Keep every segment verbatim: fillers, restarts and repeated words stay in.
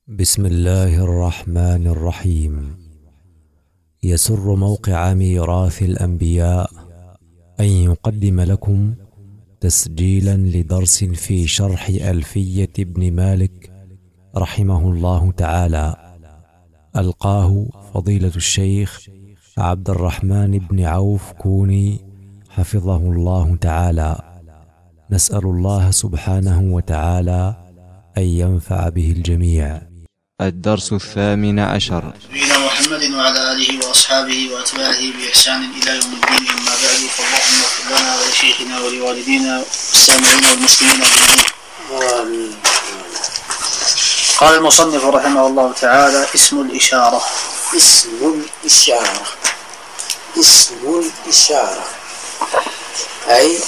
بسم الله الرحمن الرحيم. يسر موقع ميراث الأنبياء أن يقدم لكم تسجيلا لدرس في شرح ألفية ابن مالك رحمه الله تعالى، ألقاه فضيلة الشيخ عبد الرحمن بن عوف كوني حفظه الله تعالى. نسأل الله سبحانه وتعالى أن ينفع به الجميع. الدرس الثامن عشر. نبينا محمد وعلى آله وأصحابه وأتباعه بإحسان إلى يوم الدين، أما بعد، فاللهم اغفر لنا ولشيخنا ولوالدينا والسامعين والمسلمين أجمعين. قال المصنف رحمه الله تعالى: اسم الإشارة. اسم الإشارة اسم الإشارة أي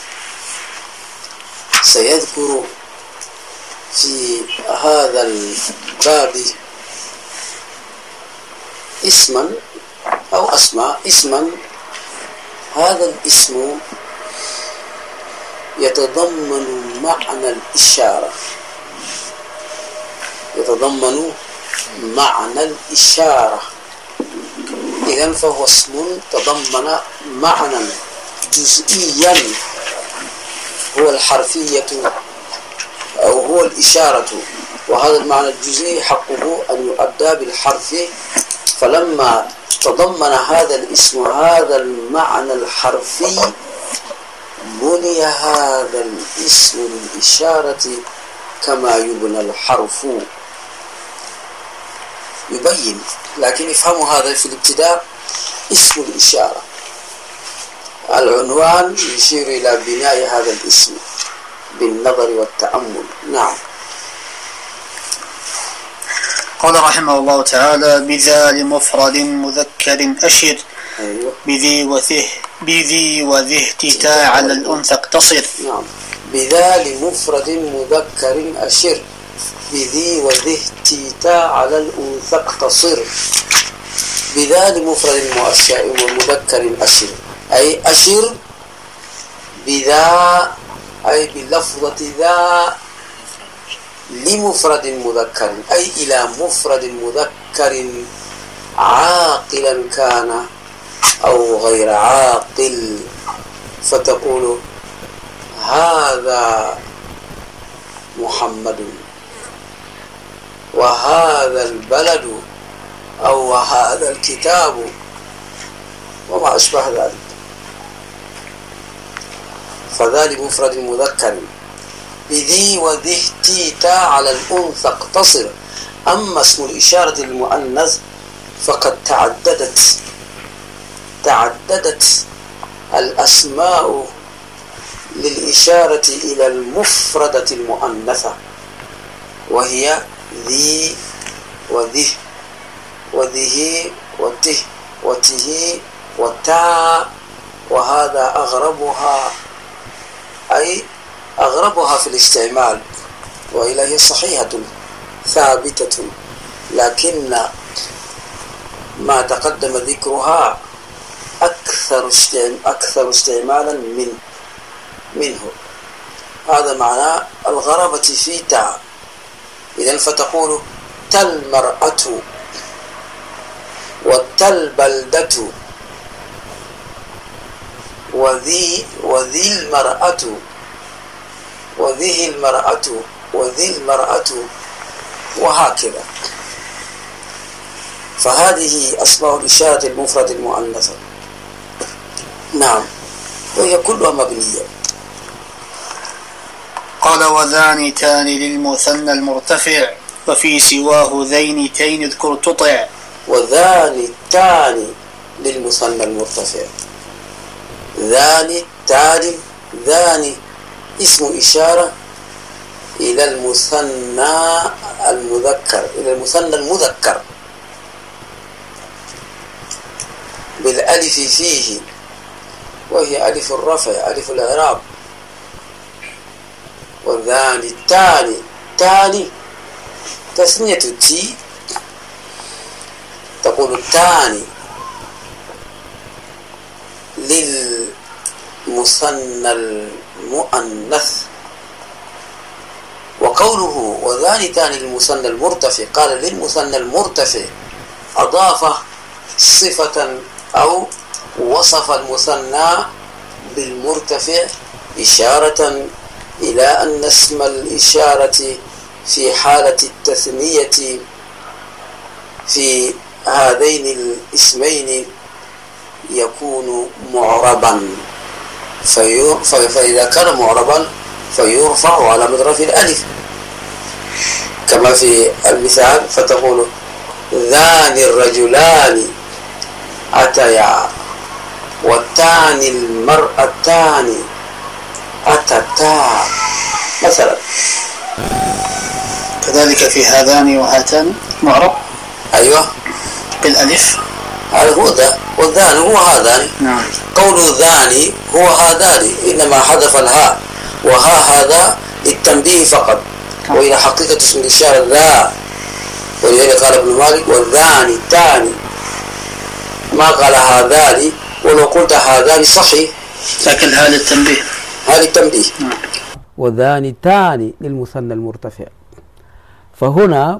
سيذكر في هذا الباب اسما أو أسماء. اسما، هذا الاسم يتضمن معنى الإشارة يتضمن معنى الإشارة إذن فهو اسم تضمن معنى جزئيا هو الحرفية أو هو الإشارة، وهذا المعنى الجزئي حقه أن يؤدى بالحرف. فلما تضمن هذا الاسم هذا المعنى الحرفي بني هذا الاسم للإشارة كما يبنى الحرف. يبين، لكن افهموا هذا في الابتداء. اسم الإشارة العنوان يشير إلى بناء هذا الاسم بالنظر والتأمل. نعم. قال رحمه الله تعالى: بذا لمفرد مذكر أشر. أيوة. بذي وذه بذي وذه تتاء على الأنثى اقتصر. نعم. بذا لمفرد مذكر أشر بذي وذه تتاء على الأنثى اقتصر. بذا لمفرد مذكر أشر أي أشر بذا أي بلفظة ذا لمفرد مذكر أي إلى مفرد مذكر عاقلا كان أو غير عاقل، فتقول هذا محمد وهذا البلد أو هذا الكتاب وما أشبه ذلك. فذلك مفرد مذكر. بذي وذه تيتا على الأنثى اقتصر. أما اسم الإشارة للمؤنث فقد تعددت تعددت الأسماء للإشارة إلى المفردة المؤنثة، وهي ذي وذه وذه وته وته وتا، وهذا أغربها أي أغربها في الاستعمال، وإلا هي صحيحة ثابتة، لكن ما تقدم ذكرها أكثر أكثر استعمالا من منه. هذا معنى الغرابة في تا. إذن فتقول تل مرأة وتل بلدة وذي وذي المرأة وذه المرأة وذي المرأة وهكذا. فهذه أسماء الإشارة المفرد المؤنثة. نعم، وهي كلها مبنية. قال: وذان تان للمثنى المرتفع وفي سواه ذين تين اذكر تطع. وذان تان للمثنى المرتفع. ذان تان ذان اسم إشارة إلى المثنى المذكر إلى المثنى المذكر بالألف فيه، وهي ألف الرفع ألف الإعراب. وذان التاني تاني تثنية تي، تقول التاني للمثنى المؤنث وقوله وذان تاني للمثنى المرتفع، قال للمثنى المرتفع أضاف صفة أو وصف المثنى بالمرتفع إشارة إلى أن اسم الإشارة في حالة التثنية في هذين الاسمين يكون معربا، فإذا كان معربا فيرفع على مضرب الألف كما في المثال، فتقول ذان الرجلان أتيا، والتان المرأتان أتتا مثلا. كذلك في هذان وهاتان معرب أيوة بالألف، هذا هو ذا، والذان هو هذان. نعم. قول ذاني هو هذان، إنما حذف الهاء وها هذا للتنبيه فقط، وإلى حقيقة اسم الإشارة ذا، ولذلك قال ابن مالك والذاني تاني، ما قال هذان، ولو قلت هذان صحيح، لكن هذا التنبيه هذا التنبيه. وذان تاني للمثنى المرتفع، فهنا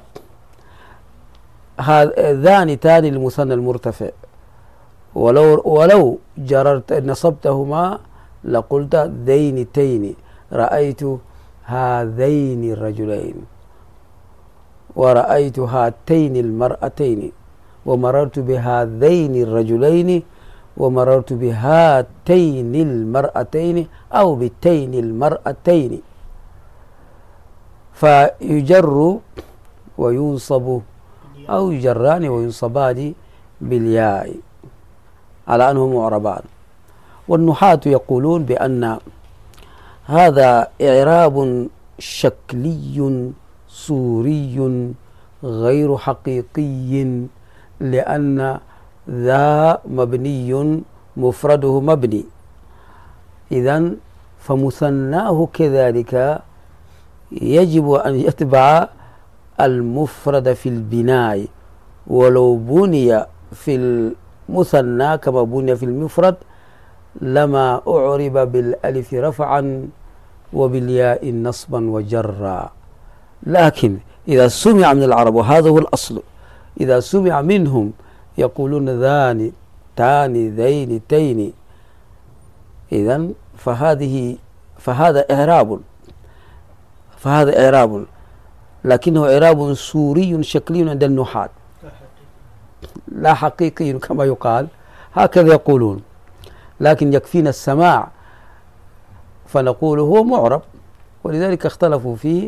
ذان تاني للمثنى المرتفع، ولو ولو جررت نصبتهما لقلت ذين تين، رأيت هذين الرجلين، ورأيت هاتين المرأتين، ومررت بهذين الرجلين، ومررت بهاتين المرأتين أو بتين المرأتين، فيجر وينصب أو يجران وينصبان بالياء على أنه معربان. والنحاة يقولون بأن هذا إعراب شكلي صوري غير حقيقي، لأن ذا مبني مفرده مبني، إذن فمثناه كذلك يجب أن يتبع المفرد في البناء، ولو بني في المثنى كما بني في المفرد لما أعرب بالألف رفعا وبالياء نصبا وجرا. لكن إذا سمع من العرب، وهذا هو الأصل، إذا سمع منهم يقولون ذان تاني ذين تين، إذن فهذه فهذا إعراب فهذا إعراب لكنه إعراب صوري شكلي عند النحاة، لا حقيقي كما يقال، هكذا يقولون. لكن يكفينا السماع فنقول هو معرب، ولذلك اختلفوا فيه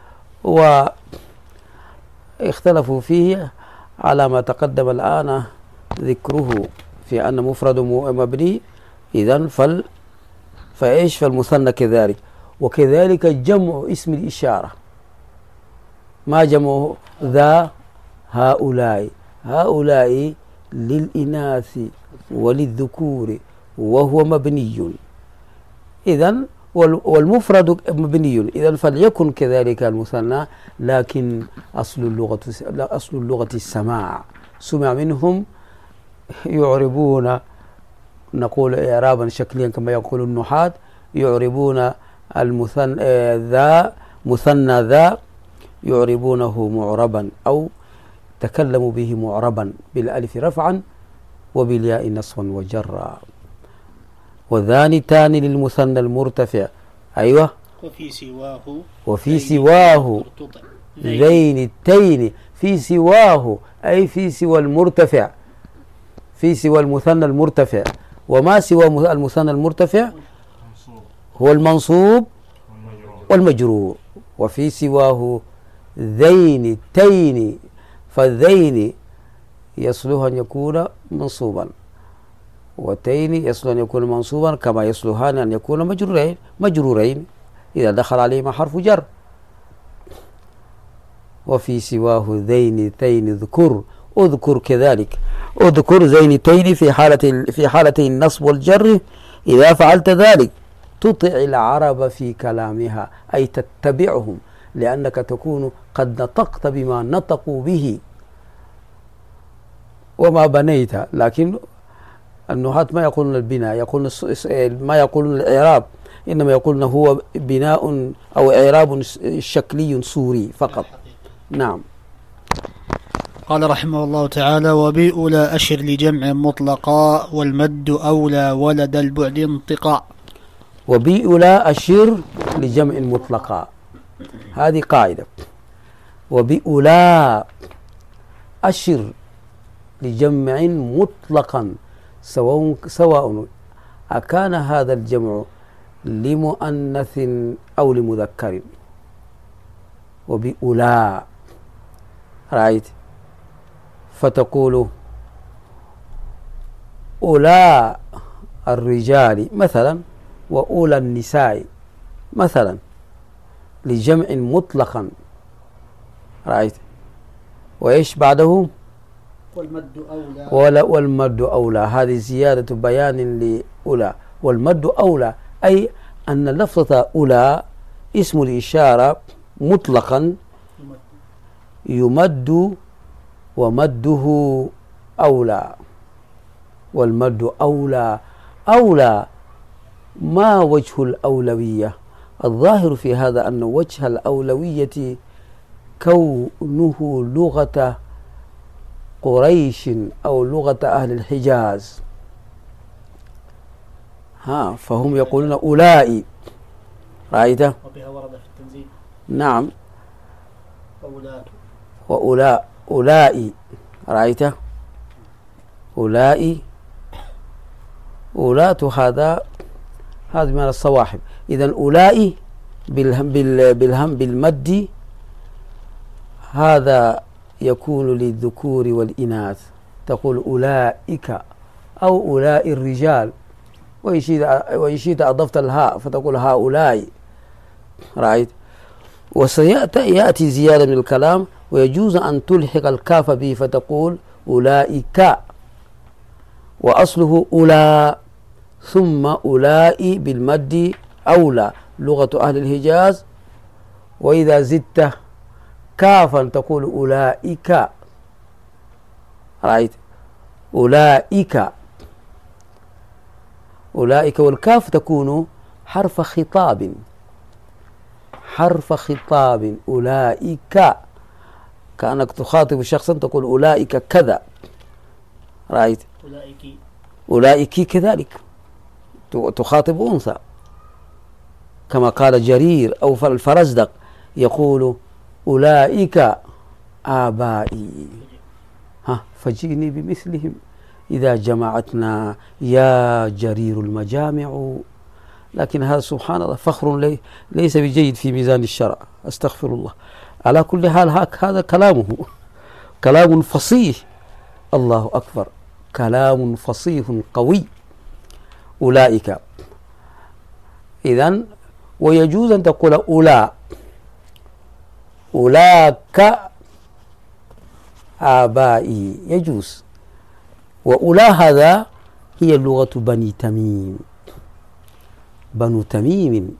واختلفوا فيه على ما تقدم الآن ذكره في أن مفرد مبني، إذن فال فإيش فالمثنى كذلك. وكذلك جمع اسم الإشارة، ما جمع ذا هؤلاء، هؤلاء للإناث وللذكور وهو مبني، إذن والمفرد مبني، إذن فليكن كذلك المثنى. لكن أصل اللغة أصل اللغة السماع، سمع منهم يعربون، نقول إعرابا شكليا كما يقول النحاة، يعربون المثنى ذا مثنى ذا يعربونه معربا، أو تكلموا به معربا بالألف رفعا وبالياء نصبا وجرا. وذان تاني للمثنى المرتفع، أيوة، وفي سواه وفي سواه ذين التين، في سواه أي في سوى المرتفع، في سوى المثنى المرتفع. وما سوى المثنى المرتفع هو المنصوب والمجرور. وفي سواه ذين التين، فالذين يصلح أن يكون منصوبا، والتين يصلح أن يكون منصوبا، كما يصلحان أن يكون مجرورين مجرورين إذا دخل عليهما حرف جر. وفي سواه ذين تين اذكر، اذكر كذلك، اذكر ذين تين في حالة في حالتي النصب والجر. إذا فعلت ذلك تطع العرب في كلامها، أي تتبعهم، لأنك تكون قد نطقت بما نطقوا به وما بنيت. لكن النحاة ما يقولون البناء، يقولون ما يقولون الإعراب، إنما يقولون هو بناء أو إعراب شكلي صوري فقط. نعم. قال رحمه الله تعالى: وبأولى أشر لجمع مطلقا والمد أولى ولد البعد انطقا. وبأولى أشر لجمع مطلقا، هذه قاعدة. وبأولى أشر لجمع مطلقا سواء سواء أكان هذا الجمع لمؤنث أو لمذكر. وبأولى، رأيت، فتقول أولى الرجال مثلا وأولى النساء مثلا لجمع مطلقا، رأيت، وإيش بعده؟ والمد أولى. والمد أولى، هذه زيادة بيان لأولى. والمد أولى أي أن لفظة أولى اسم الإشارة مطلقا يمد ومده أولى. والمد أولى، أولى ما وجه الأولوية؟ الظاهر في هذا أن وجه الأولوية كونه لغة قريش أو لغة أهل الحجاز. ها، فهم يقولون أولئي، رأيته؟ وبها ورد في التنزيل. نعم. أولاد وأولاء أولئي، رأيته؟ أولئي أولات، هذا هذا من الصواحب. إذن أولئي بالهم بالهم بالمد هذا يكون للذكور والإناث، تقول أولئك أو أولاء الرجال، وإن شئت أضفت الهاء فتقول هؤلاء، رأيت؟ وسيأتي يأتي زيادة من الكلام، ويجوز أن تلحق الكاف به فتقول أولئك، وأصله أولى، ثم أولئي بالمد أولى لغة أهل الحجاز. وإذا زدت كافا تقول أولئك، رأيت؟ أولئك أولئك، والكاف تكون حرف خطاب، حرف خطاب. أولئك كأنك تخاطب شخصا تقول أولئك كذا، رأيت؟ أولئك أولئك كذلك تخاطب أنثى، كما قال جرير أو الفرزدق يقول أولئك آبائي، ها فجئني بمثلهم إذا جمعتنا يا جرير المجامع. لكن هذا سبحان الله فخر لي ليس بجيد في ميزان الشرع، أستغفر الله. على كل حال هذا كلامه كلام فصيح، الله أكبر، كلام فصيح قوي. أولئك. إذن ويجوز أن تقول أولى أولاك آبائي، يجوز. وأولى هذا هي لغة بني تميم، بنو تميم،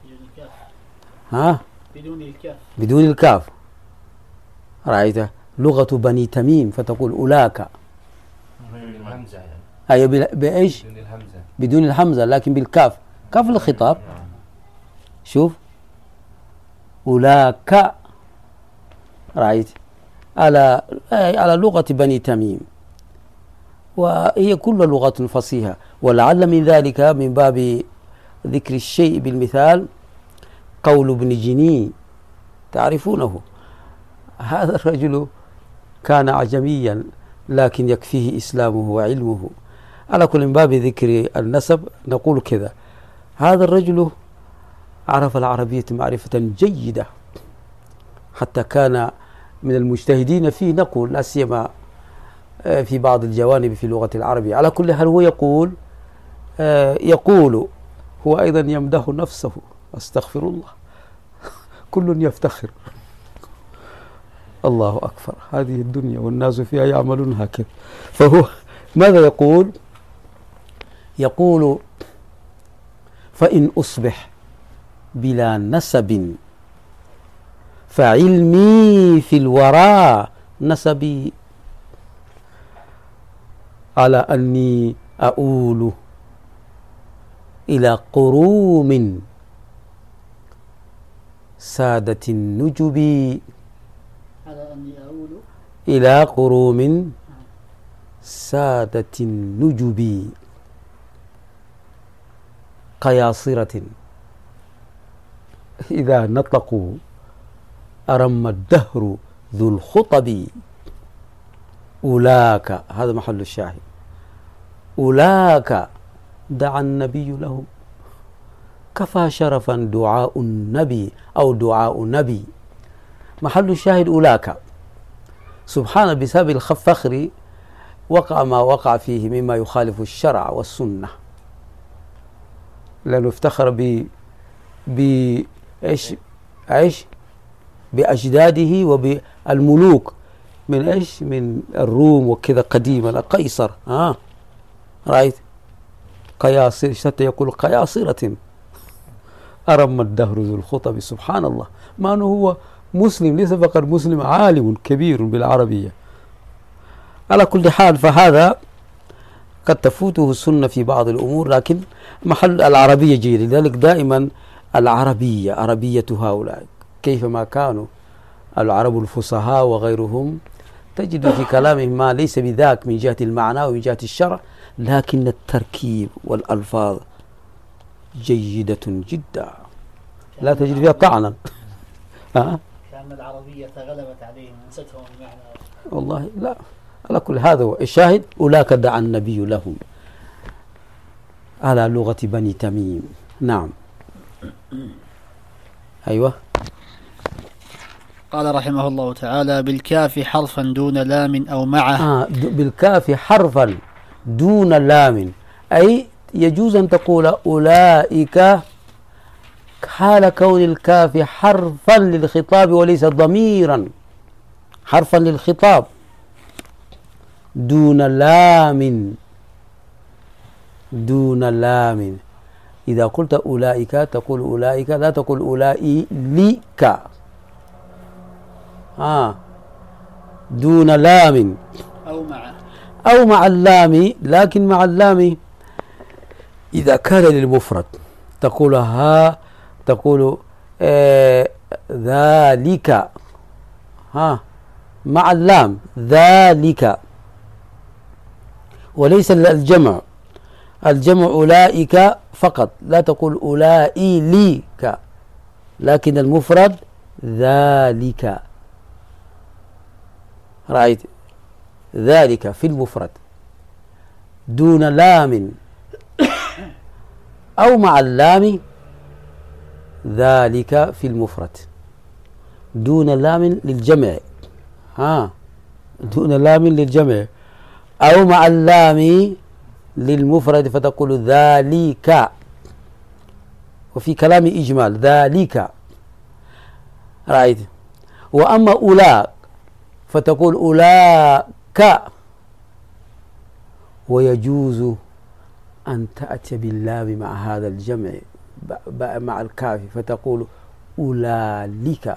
ها، بدون الكاف، بدون الكاف، رأيت؟ لغة بني تميم، فتقول أولاك، أي بإيش؟ بدون الهمزة، بدون الهمزة لكن بالكاف، كاف الخطاب. شوف أولاك، رأيت؟ على على لغة بني تميم، وهي كل لغة فصيحة. ولعل من ذلك من باب ذكر الشيء بالمثال قول ابن جني، تعرفونه، هذا الرجل كان عجميا لكن يكفيه إسلامه وعلمه. على كل من باب ذكر النسب نقول كذا، هذا الرجل عرف العربية معرفة جيدة، حتى كان من المجتهدين فيه، نقول لا سيما في بعض الجوانب في اللغة العربية. على كل حال هو يقول يقول هو أيضا يمدح نفسه، أستغفر الله، كل يفتخر، الله أكبر، هذه الدنيا والناس فيها يعملون هكذا. فهو ماذا يقول؟ يقول فإن أصبح بلا نسب فعلمي في الوراء نسبي، على أني أؤول إلى قروم سادة النجب. على أني أقول إلى قروم سادة النجب قياصرة إذا نطقوا أرم الدهر ذو الخطب. أولاك، هذا محل الشاهد، أولاك دعا النبي لهم، كفى شرفا دعاء النبي أو دعاء نبي. محل الشاهد أولاك. سبحان بسبب الفخر وقع ما وقع فيه مما يخالف الشرع والسنة، لأنه افتخر ب بإيش إيش بأجداده وبالملوك من إيش من الروم وكذا قديما، قيصر. ها آه. رأيت قياصر، حتى يقول قياصرة أرم الدهر ذو الخطب. سبحان الله، ما أنه هو مسلم، ليس فقط مسلم، عالم كبير بالعربية. على كل حال، فهذا قد تفوته السنة في بعض الأمور، لكن محل العربية جيد. لذلك دائما العربية، عربية هؤلاء كيفما كانوا العرب الفصحاء وغيرهم، تجد في كلامهم ما ليس بذاك من جهة المعنى ومن جهة الشرع، لكن التركيب والألفاظ جيدة جدا لا تجد فيها طعنا. أه؟ كأن العربية غلبت عليهم ونستهم المعنى. والله لا، على كل هذا هو الشاهد. أولاك دعا النبي لهم على لغة بني تميم. نعم. أيوة. قال رحمه الله تعالى: بالكاف حرفا دون لام أو معه. آه بالكاف حرفا دون لام، أي يجوز أن تقول أولئك حال كون الكاف حرفا للخطاب وليس ضميرا، حرفا للخطاب دون لام، دون لام. إذا قلت أولئك تقول أولئك، لا تقول أولئك. آه دون لام أو مع أو مع اللام. لكن مع اللام إذا كان للمفرد تقول ها، تقول آه ذلك، ها مع اللام ذلك، وليس الجمع. الجمع أولئك فقط، لا تقول أولئك، لكن المفرد ذلك. رأيت ذلك في المفرد دون لام أو مع اللام، ذلك في المفرد دون لام للجمع. ها دون لام للجمع، أو مع اللام للمفرد فتقول ذلك، وفي كلام إجمال ذلك. رأيت. وأما أولاك فتقول أولاك، ويجوز أن تأتي باللام مع هذا الجمع مع الكاف فتقول أولالك.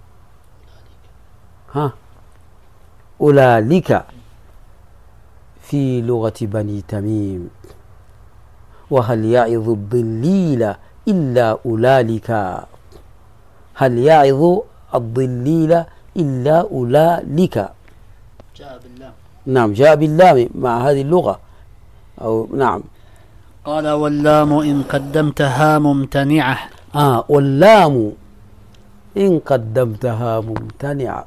ها أولالك في لغة بني تميم. وهل يعظ الضليل إلا أولالك، هل يعظ الضليل إلا أولالك. جاء باللام. نعم جاء باللام مع هذه اللغة أو نعم. قال: واللام إن قدمتها ممتنعة. آه واللام إن قدمتها ممتنعة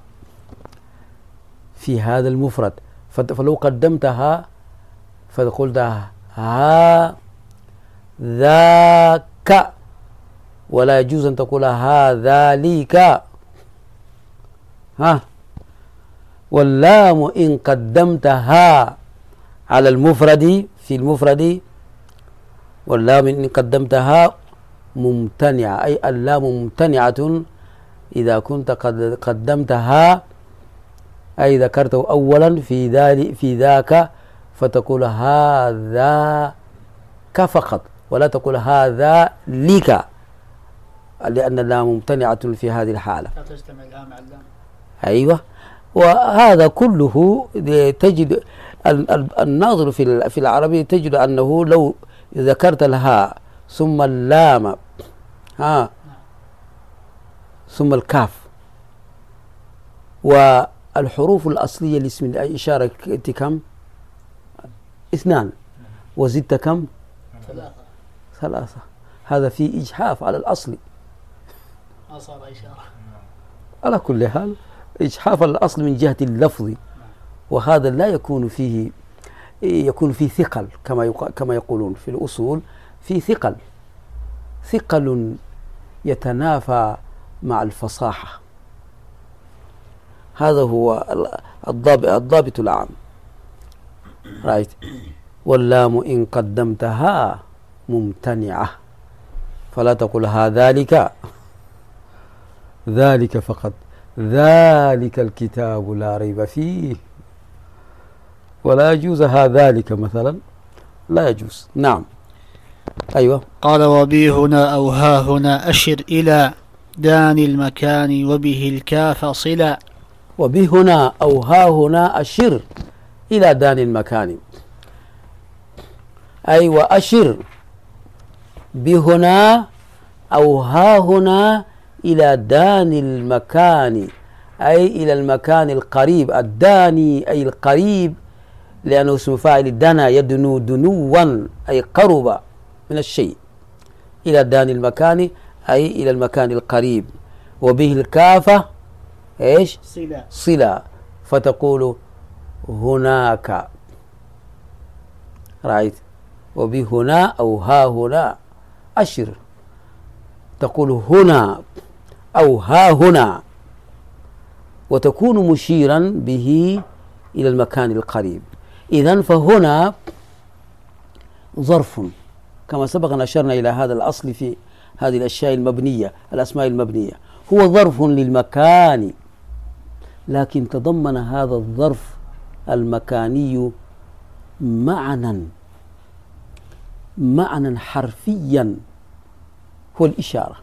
في هذا المفرد، فلو قدمتها فقلت ها ذاك، ولا يجوز أن تقول هذا ليك. ها واللام إن قدمتها على المفرد في المفرد، واللام إن قدمتها ممتنعة، أي اللام ممتنعة إذا كنت قد قدمتها، أي ذكرته أولا في ذلك في ذاك فتقول هذا فقط، ولا تقول هذا لك، لأن اللام ممتنعة في هذه الحالة. لا تجتمع اللام مع اللام. أيوة. وهذا كله تجد الناظر في في العربية تجد أنه لو ذكرت لها ثم اللام، ها، ثم الكاف. والحروف الأصلية لاسم الإشارة كم؟ اثنان، وزدت كم؟ ثلاثة. ثلاثة. هذا فيه إجحاف على الأصل. ما صار إشارة. على كل حال إجحاف على الأصل من جهة اللفظ، وهذا لا يكون فيه، يكون فيه ثقل كما كما يقولون في الأصول، في ثقل ثقل يتنافى مع الفصاحة. هذا هو الضابط, الضابط العام. رايت. واللام إن قدمتها ممتنعة، فلا تقل ها ذلك، ذلك فقط، ذلك الكتاب لا ريب فيه، ولا يجوز ها ذلك مثلا، لا يجوز. نعم. أيوة. قال وبي هنا أو ها هنا أشر إلى دان المكان وبه الكاف صلا. وبه هنا أو ها هنا أشر إلى دان المكان، أي وأشر بهنا أو ها هنا إلى دان المكان، أي إلى المكان القريب. الداني أي القريب، لأنه اسم فاعل دنا يدنو دنوا، أي قرب من الشيء. إلى دان المكان أي إلى المكان القريب. وبه الكافة إيش؟ صلة. صلة، فتقول هناك. رأيت. وبه هنا أو ها هنا أشر، تقول هنا أو ها هنا، وتكون مشيرا به إلى المكان القريب. إذن فهنا ظرف، كما سبق أن أشرنا إلى هذا الأصل في هذه الأشياء المبنية، الأسماء المبنية، هو ظرف للمكان، لكن تضمن هذا الظرف المكاني معنى معنى حرفيا، هو الإشارة،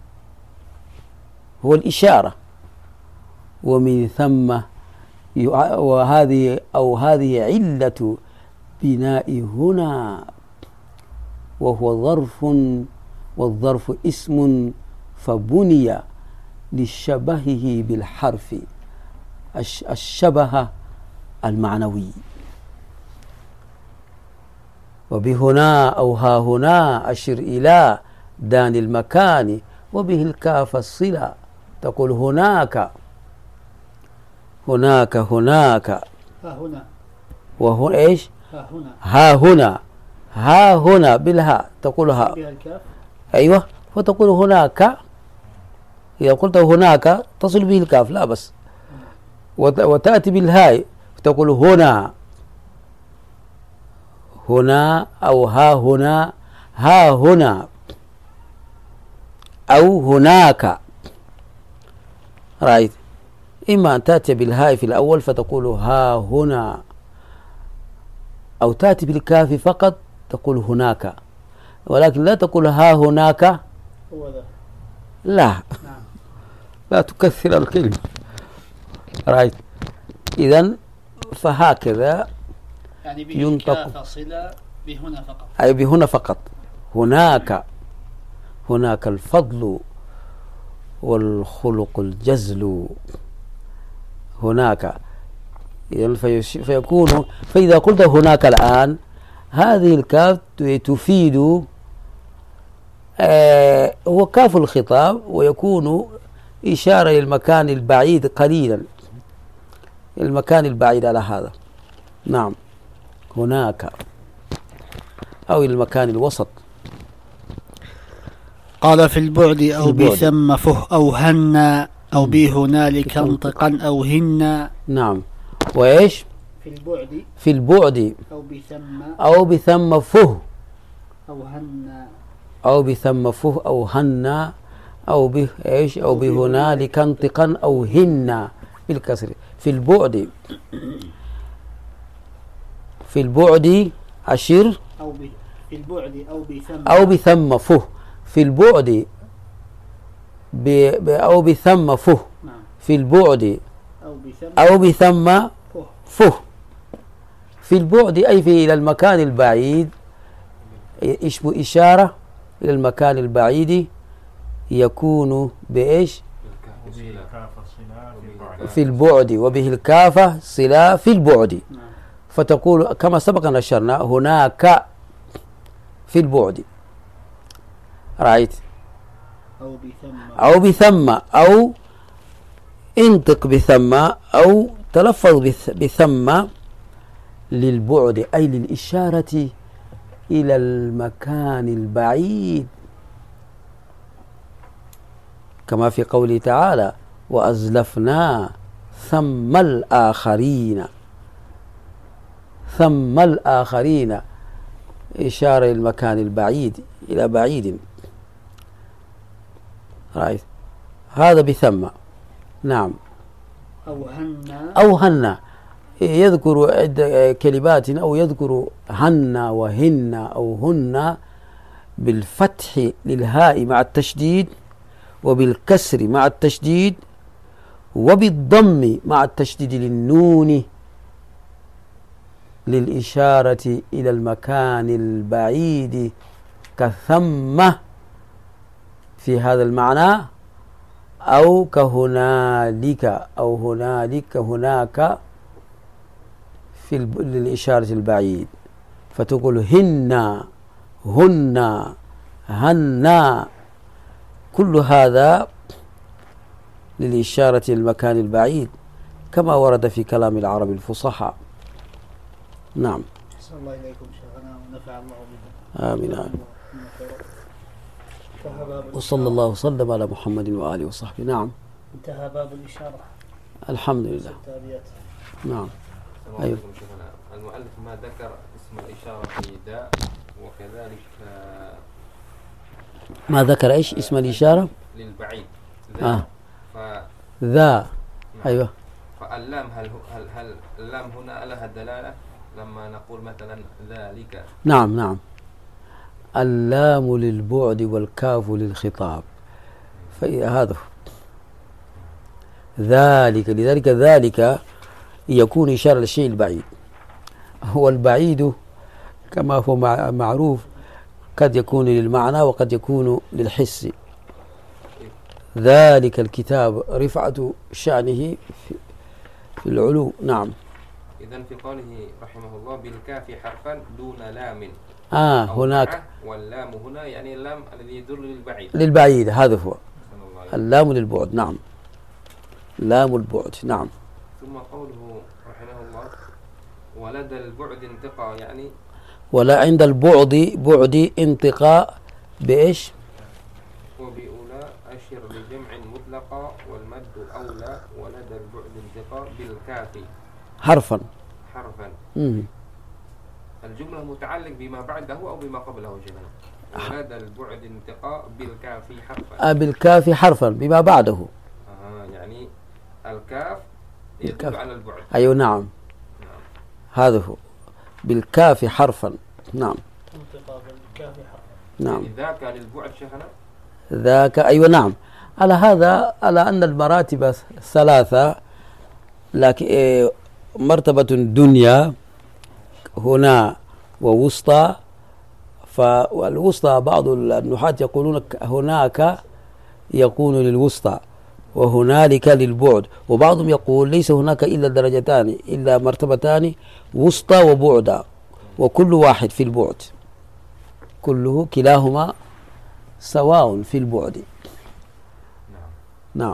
هو الإشارة. ومن ثم وهذه أو هذه علة بناء هنا، وهو ظرف، والظرف اسم فبني لشبهه بالحرف، الشبه المعنوي. وبهنا أو ها هنا أشر إلى دان المكان وبه الكاف الصلة، تقول هناك هناك هناك ها هنا، وهنا إيش؟ ها هنا، ها هنا، ها هنا بالها، تقول ها. أيوة. فتقول هناك، إذا قلت هناك تصل به الكاف لا بس، وتأتي بالهاء تقول هنا هنا أو ها هنا، ها هنا أو هناك. رأيت. إما أن تأتي بالهاء في الأول فتقول ها هنا، أو تأتي بالكاف فقط تقول هناك، ولكن لا تقول ها هناك. هو ذا. لا. نعم. لا تكثر الكلمة. رأيت. إذن فهكذا يعني به ينطق. الكاف صلة بهنا فقط. أي بهنا فقط. هناك، هناك الفضل والخلق الجزل، هناك. إذن فيكون، فإذا قلت هناك الآن، هذه الكاف تفيد، آه هو كاف الخطاب، ويكون إشارة للمكان البعيد قليلا، المكان البعيد على هذا. نعم. هناك أو المكان الوسط. قال في البعد أو في البعد. بثم فه أو هنا أو به هنالك انطقا أو هنا. نعم. وإيش؟ في البعد في البعد أو بثم أو بثم فه أو هنا أو بثم فه أو هنا أو به إيش أو بهنالك انطقا أو هن بالكسر. في البعد، في البعد أشر أو ب... في البعد أو بثم أو بثم فه. في البعد ب... ب... أو بثم فه. نعم. في البعد أو بثم أو بثم فه. فه. في البعد أي في إلى المكان البعيد، يشبه إشارة إلى المكان البعيد يكون بإيش؟ في البعد، وبه الكافة صلة في البعد، فتقول كما سبق أن أشرنا هناك في البعد، رأيت؟ أو بثم أو بثم، أو انطق بثم، أو تلفظ بث- بثم للبعد، أي للإشارة إلى المكان البعيد، كما في قوله تعالى وأزلفنا ثم الآخرين، ثم الآخرين إشارة إلى المكان البعيد، إلى بعيد، رأيت؟ هذا بثم. نعم. أو هن أو هن، يذكر عدة كلمات، أو يذكر هن وهن أو هن بالفتح للهاء مع التشديد، وبالكسر مع التشديد، وبالضم مع التشديد للنون، للإشارة إلى المكان البعيد كثم في هذا المعنى، أو كهنالك، أو هنالك هناك في الب... للإشارة البعيد، فتقول هن هن هن، كل هذا للإشارة إلى المكان البعيد كما ورد في كلام العرب الفصحى. نعم. أحسن الله إليكم شيخنا ونفع الله بكم. آمين آمين. انتهى باب وصلى الله وسلم على محمد وآله وصحبه. نعم. انتهى باب الإشارة. الحمد لله. ست أبيات. نعم. السلام أيوه. عليكم شيخنا. المؤلف ما ذكر اسم الإشارة في داء، وكذلك آه، ما ذكر إيش اسم الإشارة؟ للبعيد آه. ف... ذا. أيوه. فاللام هل هل هل اللام هنا لها دلالة لما نقول مثلا ذلك؟ نعم نعم. اللام للبعد والكاف للخطاب، فهذا ذلك، لذلك ذلك يكون إشارة للشيء البعيد. هو البعيد كما هو مع- معروف قد يكون للمعنى وقد يكون للحس. ذلك الكتاب رفعة شأنه في في العلو. نعم. إذن في قوله رحمه الله بالكاف حرفا دون لام. آه أو هناك مع، واللام هنا يعني اللام الذي يدل للبعيد. للبعيد، هذا هو صلى الله عليه وسلم. اللام للبعد. نعم. لام البعد. نعم. ثم قوله رحمه الله ولدى البعد انتقى، يعني ولا عند البعد بعد انتقاء بإيش؟ وبأولى أشر لجمع مطلقا والمد أولى ولدى البعد انتقى بالكاف حرفا. حرفا. مم. الجملة متعلق بما بعده أو بما قبله جملة. ولدى البعد انتقاء بالكاف حرفا. آه بالكاف حرفا بما بعده. آه يعني الكاف الكاف. يدل على البعد. أيوة. نعم. نعم. هذا هو بالكاف حرفا. نعم. انتقى بالكاف حرف. نعم. يعني ذاك للبعد شيخنا. ذاك. أيوة. نعم. على هذا، على أن المراتب ثلاثة، لكن إيه، مرتبة دنيا هنا ووسطى، فالوسطى بعض النحاة يقولون هناك يكون للوسطى وهنالك للبعد، وبعضهم يقول ليس هناك إلا درجتان، إلا مرتبتان، وسطى وبعد، وكل واحد في البعد، كله كلاهما سواء في البعد. نعم. نعم.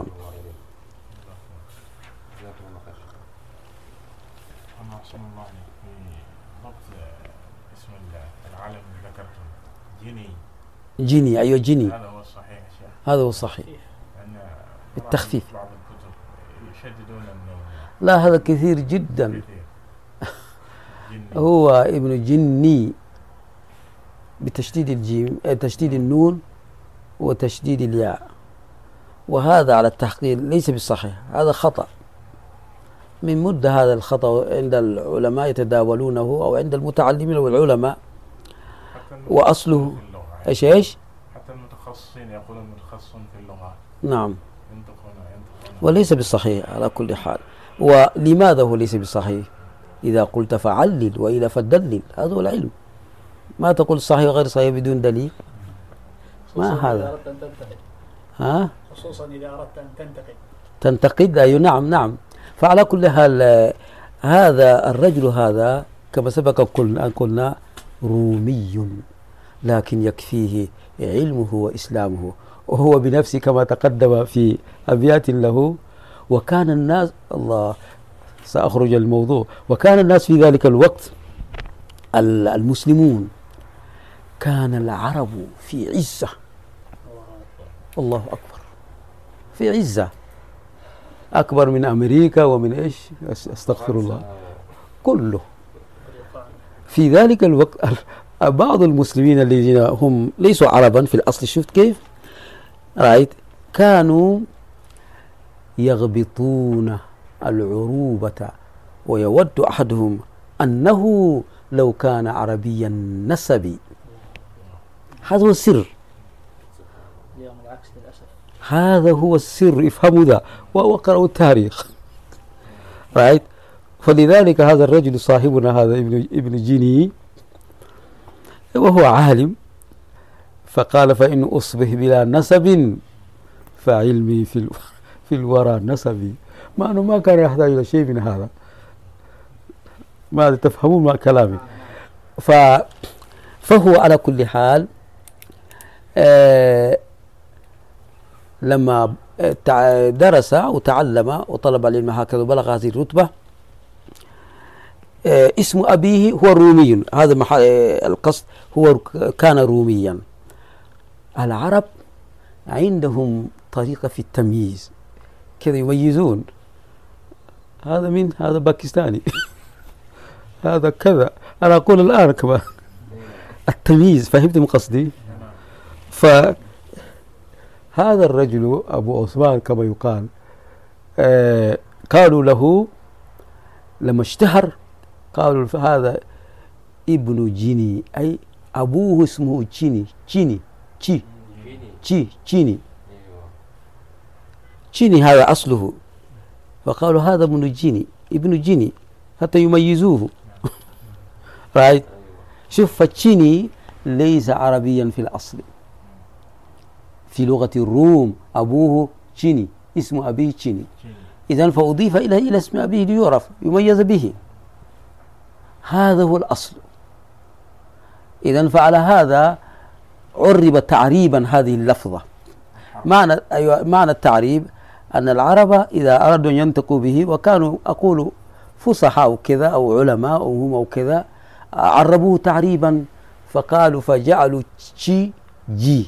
جزاكم الله خير. أنا أحسن الله عليك في ضبط اسم العالم اللي ذكرته جيني، جيني. أيوة جيني. هذا هو الصحيح يا شيخ، هذا هو الصحيح. لأن بالتخفيف. بعض الكتب يشددون أنه لا، هذا كثير جدا. كثير. جني. هو ابن جني بتشديد الجيم، آه، تشديد النون وتشديد الياء، وهذا على التحقيق ليس بالصحيح، هذا خطأ من مدة. هذا الخطأ عند العلماء يتداولونه، أو عند المتعلمين والعلماء، حتى وأصله في اللغة، إيش إيش؟ حتى المتخصصين يقولون متخصص في اللغة نعم. ينطقون ينطقون وليس بالصحيح على كل حال. ولماذا هو ليس بالصحيح؟ إذا قلت فعلل وإلى فدلل، هذا هو العلم. ما تقول صحيح وغير صحيح بدون دليل. ما خصوصاً هذا؟ إذا أردت أن تنتقد. ها؟ خصوصا إذا أردت أن تنتقد. تنتقد، أي نعم نعم. فعلى كل حال هذا الرجل هذا كما سبق أن قلنا رومي، لكن يكفيه علمه وإسلامه، وهو بنفسه كما تقدم في أبيات له. وكان الناس، الله سأخرج الموضوع، وكان الناس في ذلك الوقت المسلمون كان العرب في عزة، الله أكبر، في عزة أكبر من أمريكا ومن إيش، أستغفر الله، كله. في ذلك الوقت بعض المسلمين الذين هم ليسوا عربا في الأصل، شفت كيف رأيت، كانوا يغبطون العروبة، ويود أحدهم أنه لو كان عربيا نسبي. هذا هو السر، اليوم العكس للأسف. هذا هو السر، افهموا ذا وقرأوا التاريخ. رأيت. فلذلك هذا الرجل صاحبنا هذا ابن ابن جيني وهو عالم، فقال: فإن أصبح بلا نسب فعلمي في ال... في الورى نسبي. ما أنه ما كان يحتاج إلى شيء من هذا. ماذا تفهمون ما كلامي؟ ف... فهو على كل حال آه لما درس وتعلم وطلب العلم هكذا وبلغ هذه الرتبة، آه اسم أبيه هو رومي، هذا محل القصد، هو كان روميا. العرب عندهم طريقة في التمييز كذا، يميزون هذا من هذا باكستاني هذا كذا. أنا أقول الآن كمان التمييز، فهمتم قصدي؟ فهذا الرجل أبو عثمان كما يقال، آه قالوا له لما اشتهر، قالوا هذا ابن جيني، أي أبوه اسمه جيني، جيني جي جي جيني جيني، هذا أصله. فقالوا هذا ابن جيني، ابن جيني، حتى يميزوه. رايت. شوف، فجيني ليس عربيا في الأصل، في لغة الروم أبوه جيني، اسم أبيه جيني، إذن فأضيف إلى إلى اسم أبيه ليعرف، يميز به. هذا هو الأصل. إذن فعلى هذا عرب تعريبا هذه اللفظة. معنى أيوة معنى التعريب أن العرب إذا أرادوا أن ينطقوا به، وكانوا أقول فصحاء أو كذا أو علماء أو هم أو كذا، عربوه تعريبا، فقالوا فجعلوا تشي جي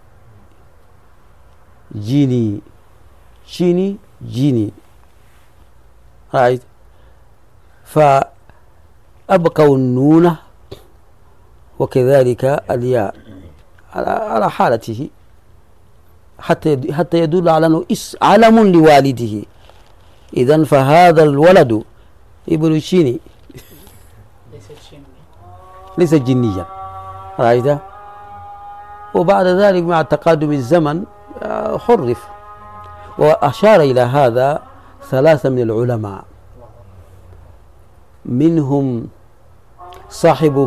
جيني شيني جيني. رايت. فأبقوا النون وكذلك الياء على حالته، حتى حتى يدل على أنه علم لوالده. إذن فهذا الولد ابن شيني ليس جنيا. رأيت. وبعد ذلك مع تقادم الزمن حرف. وأشار إلى هذا ثلاثة من العلماء، منهم صاحب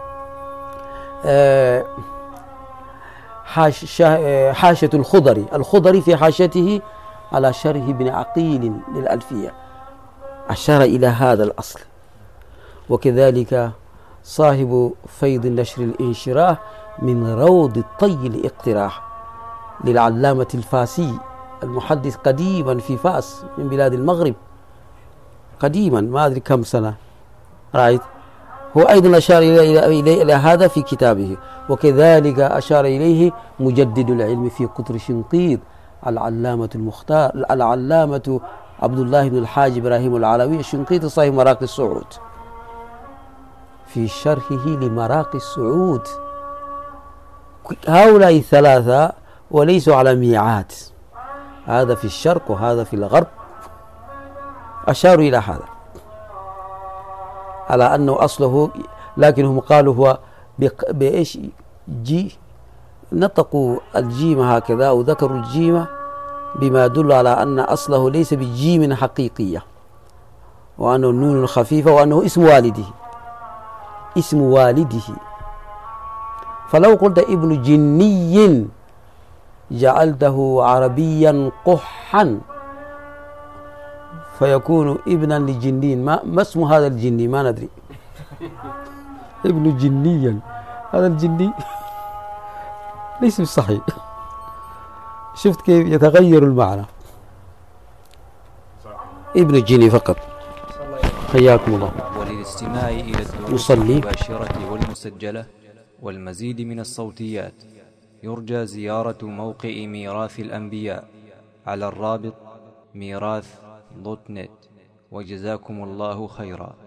حاشية الخضري، الخضري في حاشيته على شرح ابن عقيل للألفية أشار إلى هذا الأصل. وكذلك صاحب فيض النشر الانشراح من روض الطي الاقتراح للعلامة الفاسي، المحدث قديما في فاس من بلاد المغرب، قديما ما أدري كم سنة. رأيت. هو أيضا أشار إلى, إلى, إلى هذا في كتابه. وكذلك أشار إليه مجدد العلم في قطر شنقيط العلامة المختار، العلامة عبد الله بن الحاج إبراهيم العلوي الشنقيطي صاحب مراقي الصعود، في شرحه لمراقي الصعود. هؤلاء الثلاثة وليسوا على ميعاد، هذا في الشرق وهذا في الغرب، أشاروا إلى هذا على أنه أصله، لكنهم قالوا هو بإيش جي، نطقوا الجيم هكذا أو ذكروا الجيم بما يدل على أن أصله ليس بجيم حقيقية، وأنه النون خفيفة، وأنه اسم والده، اسم والده. فلو قلت ابن جني جعلته عربيا قحا فيكون ابنا لجنين. ما, ما اسم هذا الجني؟ ما ندري. ابن جنيا، هذا الجني ليس صحيح. شفت كيف يتغير المعنى؟ ابن الجني فقط. حياكم الله. وللاستماع إلى الدروس نصلي. المباشرة والمسجلة والمزيد من الصوتيات يرجى زيارة موقع ميراث الأنبياء على الرابط ميراث دوت نت. وجزاكم الله خيرا.